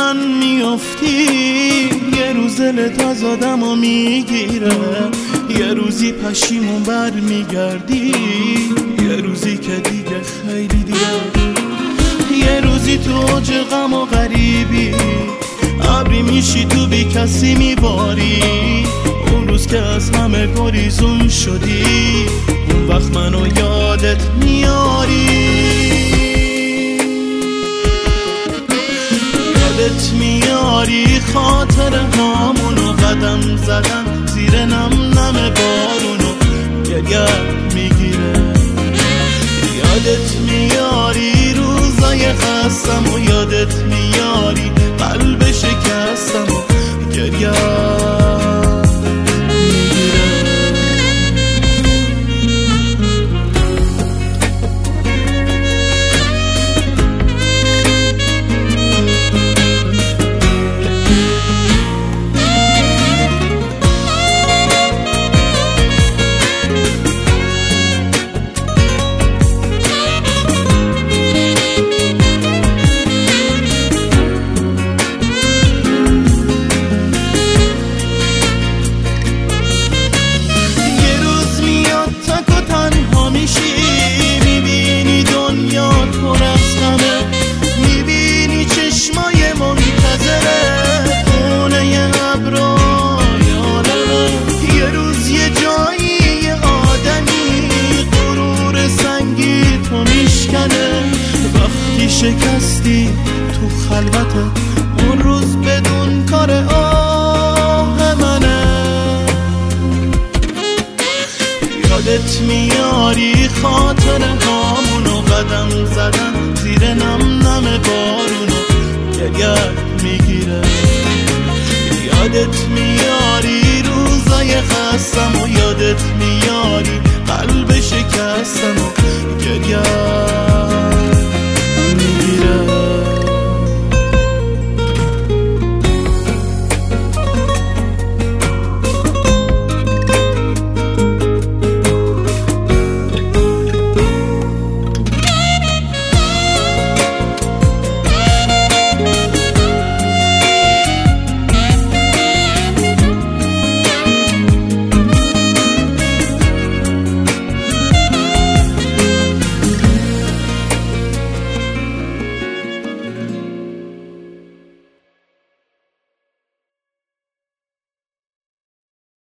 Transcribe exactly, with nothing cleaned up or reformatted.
من میافتی، یه روز دلت از آدمو میگیره، یه روزی پشیمون بر میگردی، یه روزی که دیگه خیلی دیگه، یه روزی تو اوج غم و غریبی، ابری میشی تو بی کسی میباری، اون روز که از همه گریزون شدی، اون وقت منو یادت میاری، یادت میاری خاطر هامونو، قدم زدن زیر نم نم بارونو، گریت میگیره، یادت میاری روزای خستم و یادت میاری قلب شکستم و گریت میبینی دنیا پر از غمه، میبینی چشمای منتظره، خونه ابرای عالمه، یه روز یه جایی یه آدمی غرور سنگی تو میشکنه، وقتی شکستی تو خلوته، اون روز بدون کار آه منه، یادت میاری خاطر هامونو، قدم زدن زیر نم نم بارونو، گریت میگیره، یادت میاری روزای خستم و یادت میاری قلب شکستم و گریت